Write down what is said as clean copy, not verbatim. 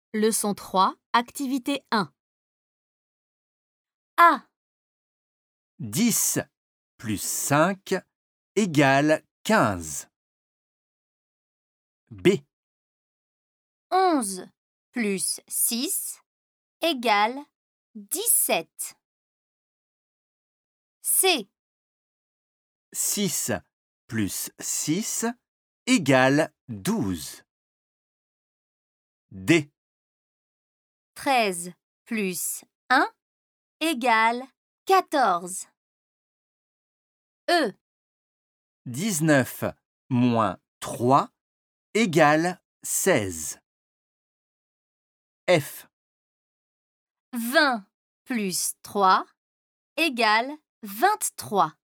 Leçon 3, activité 1. A. 10 plus 5 égale 15. B. 11 plus 6 égale 17. C. 6 plus 6 égale 12. D. 13 plus 1 égale 14. E. 19 moins 3 égale 16. F. 20 plus 3 égale 23.